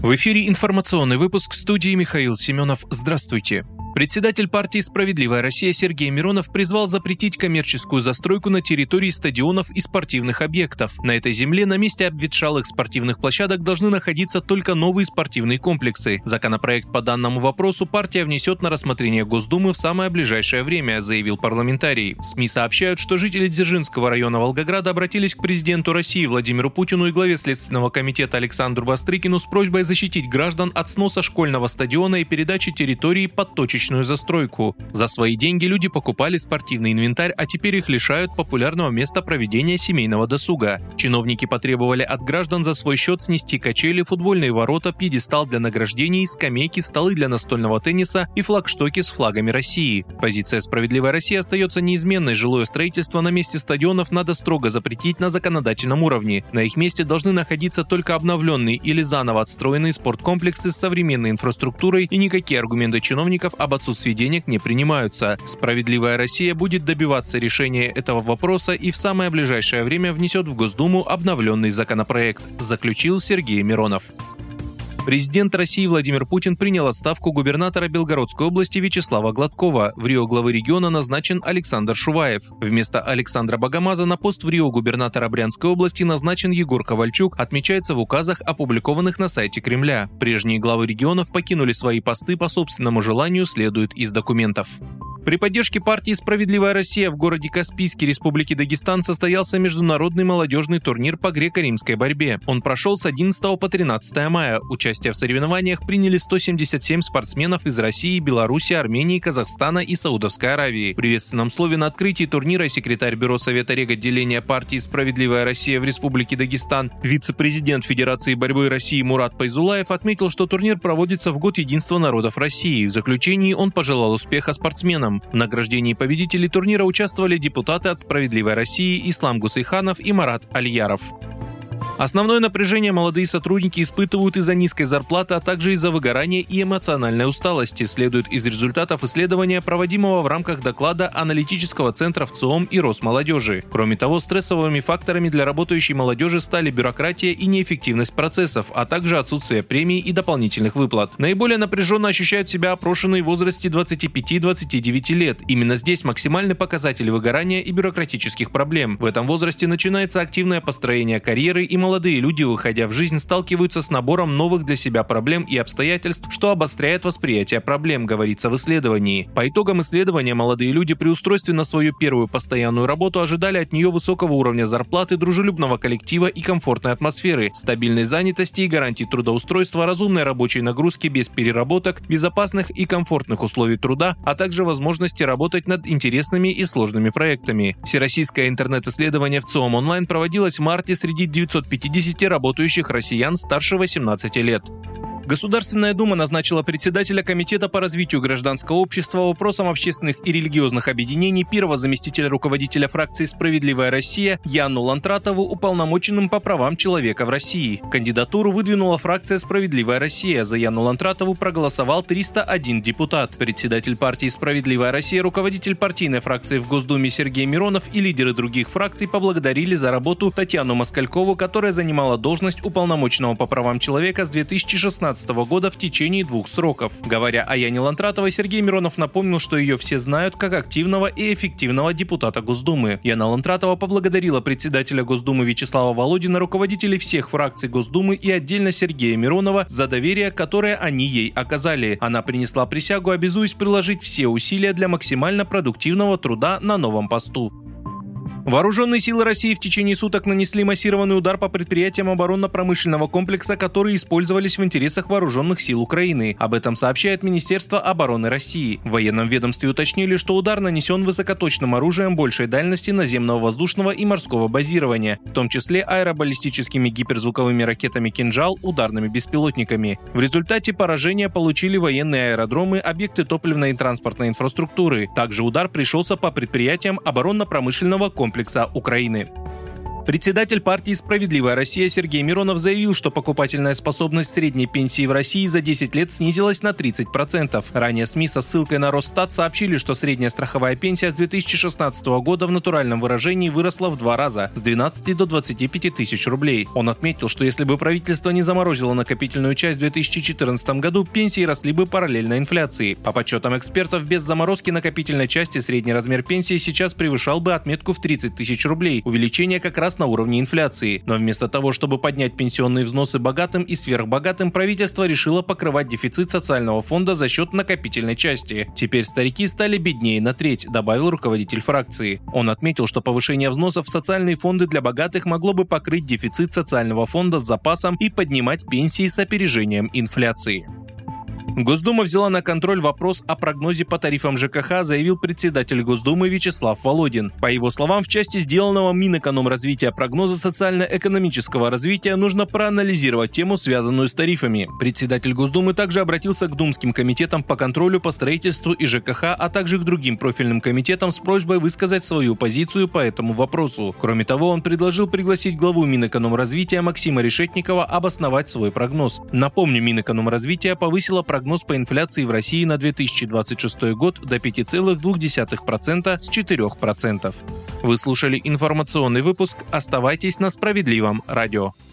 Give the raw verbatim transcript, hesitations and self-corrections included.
В эфире информационный выпуск, в студии Михаил Семенов. Здравствуйте. Председатель партии «Справедливая Россия» Сергей Миронов призвал запретить коммерческую застройку на территории стадионов и спортивных объектов. На этой земле на месте обветшалых спортивных площадок должны находиться только новые спортивные комплексы. Законопроект по данному вопросу партия внесет на рассмотрение Госдумы в самое ближайшее время, заявил парламентарий. СМИ сообщают, что жители Дзержинского района Волгограда обратились к президенту России Владимиру Путину и главе Следственного комитета Александру Бастрыкину с просьбой защитить граждан от сноса школьного стадиона и передачи территории под точечную застройку. За свои деньги люди покупали спортивный инвентарь, а теперь их лишают популярного места проведения семейного досуга. Чиновники потребовали от граждан за свой счет снести качели, футбольные ворота, пьедестал для награждений, скамейки, столы для настольного тенниса и флагштоки с флагами России. Позиция «Справедливая Россия» остается неизменной. Жилое строительство на месте стадионов надо строго запретить на законодательном уровне. На их месте должны находиться только обновленные или заново отстроенные спорткомплексы с современной инфраструктурой, и никакие аргументы чиновников об отсутствии денег не принимаются. «Справедливая Россия» будет добиваться решения этого вопроса и в самое ближайшее время внесет в Госдуму обновленный законопроект, заключил Сергей Миронов. Президент России Владимир Путин принял отставку губернатора Белгородской области Вячеслава Гладкова. В Рио главы региона назначен Александр Шуваев. Вместо Александра Богомаза на пост в Рио губернатора Брянской области назначен Егор Ковальчук, отмечается в указах, опубликованных на сайте Кремля. Прежние главы регионов покинули свои посты по собственному желанию, следует из документов. При поддержке партии «Справедливая Россия» в городе Каспийске Республики Дагестан состоялся международный молодежный турнир по греко-римской борьбе. Он прошел с одиннадцатого по тринадцатое мая. Участие в соревнованиях приняли сто семьдесят семь спортсменов из России, Беларуси, Армении, Казахстана и Саудовской Аравии. В приветственном слове на открытии турнира секретарь бюро Совета реготделения партии «Справедливая Россия» в Республике Дагестан, вице-президент Федерации борьбы России Мурат Пайзулаев отметил, что турнир проводится в год единства народов России. В заключении он пожелал успеха спортсменам. В награждении победителей турнира участвовали депутаты от «Справедливой России» Ислам Гусейханов и Марат Алияров. Основное напряжение молодые сотрудники испытывают из-за низкой зарплаты, а также из-за выгорания и эмоциональной усталости, следует из результатов исследования, проводимого в рамках доклада аналитического центра ВЦИОМ и Росмолодежи. Кроме того, стрессовыми факторами для работающей молодежи стали бюрократия и неэффективность процессов, а также отсутствие премий и дополнительных выплат. Наиболее напряженно ощущают себя опрошенные в возрасте двадцати пяти — двадцати девяти лет. Именно здесь максимальный показатель выгорания и бюрократических проблем. В этом возрасте начинается активное построение карьеры, и молодые люди, выходя в жизнь, сталкиваются с набором новых для себя проблем и обстоятельств, что обостряет восприятие проблем, говорится в исследовании. По итогам исследования молодые люди при устройстве на свою первую постоянную работу ожидали от нее высокого уровня зарплаты, дружелюбного коллектива и комфортной атмосферы, стабильной занятости и гарантий трудоустройства, разумной рабочей нагрузки без переработок, безопасных и комфортных условий труда, а также возможности работать над интересными и сложными проектами. Всероссийское интернет-исследование ВЦИОМ онлайн проводилось в марте среди девятисот пятидесяти работающих россиян старше восемнадцати лет. Государственная Дума назначила председателя Комитета по развитию гражданского общества, вопросам общественных и религиозных объединений, первого заместителя руководителя фракции «Справедливая Россия» Яну Лантратову уполномоченным по правам человека в России. Кандидатуру выдвинула фракция «Справедливая Россия». За Яну Лантратову проголосовал триста один депутат. Председатель партии «Справедливая Россия», руководитель партийной фракции в Госдуме Сергей Миронов и лидеры других фракций поблагодарили за работу Татьяну Москалькову, которая занимала должность уполномоченного по правам человека с две тысячи шестнадцатого года в течение двух сроков. Говоря о Яне Лантратовой, Сергей Миронов напомнил, что ее все знают как активного и эффективного депутата Госдумы. Яна Лантратова поблагодарила председателя Госдумы Вячеслава Володина, руководителей всех фракций Госдумы и отдельно Сергея Миронова за доверие, которое они ей оказали. Она принесла присягу, обязуясь приложить все усилия для максимально продуктивного труда на новом посту. Вооруженные силы России в течение суток нанесли массированный удар по предприятиям оборонно-промышленного комплекса, которые использовались в интересах вооруженных сил Украины. Об этом сообщает Министерство обороны России. В военном ведомстве уточнили, что удар нанесен высокоточным оружием большей дальности наземного, воздушного и морского базирования, в том числе аэробаллистическими гиперзвуковыми ракетами «Кинжал», ударными беспилотниками. В результате поражения получили военные аэродромы, объекты топливной и транспортной инфраструктуры. Также удар пришелся по предприятиям оборонно-промышленного комплекса комплекса Украины. Председатель партии «Справедливая Россия» Сергей Миронов заявил, что покупательная способность средней пенсии в России за десять лет снизилась на тридцать процентов. Ранее СМИ со ссылкой на Росстат сообщили, что средняя страховая пенсия с две тысячи шестнадцатого года в натуральном выражении выросла в два раза – с двенадцати до двадцати пяти тысяч рублей. Он отметил, что если бы правительство не заморозило накопительную часть в две тысячи четырнадцатом году, пенсии росли бы параллельно инфляции. По подсчетам экспертов, без заморозки накопительной части средний размер пенсии сейчас превышал бы отметку в тридцать тысяч рублей. Увеличение как раз на уровне инфляции. Но вместо того, чтобы поднять пенсионные взносы богатым и сверхбогатым, правительство решило покрывать дефицит социального фонда за счет накопительной части. Теперь старики стали беднее на треть, добавил руководитель фракции. Он отметил, что повышение взносов в социальные фонды для богатых могло бы покрыть дефицит социального фонда с запасом и поднимать пенсии с опережением инфляции. Госдума взяла на контроль вопрос о прогнозе по тарифам ЖКХ, заявил председатель Госдумы Вячеслав Володин. По его словам, в части сделанного Минэкономразвития прогноза социально-экономического развития нужно проанализировать тему, связанную с тарифами. Председатель Госдумы также обратился к думским комитетам по контролю по строительству и ЖКХ, а также к другим профильным комитетам с просьбой высказать свою позицию по этому вопросу. Кроме того, он предложил пригласить главу Минэкономразвития Максима Решетникова обосновать свой прогноз. Напомню, Минэкономразвития повысила прогноз Прогноз по инфляции в России на две тысячи двадцать шестой год до пяти целых двух десятых процента с четырёх процентов. Вы слушали информационный выпуск. Оставайтесь на Справедливом радио.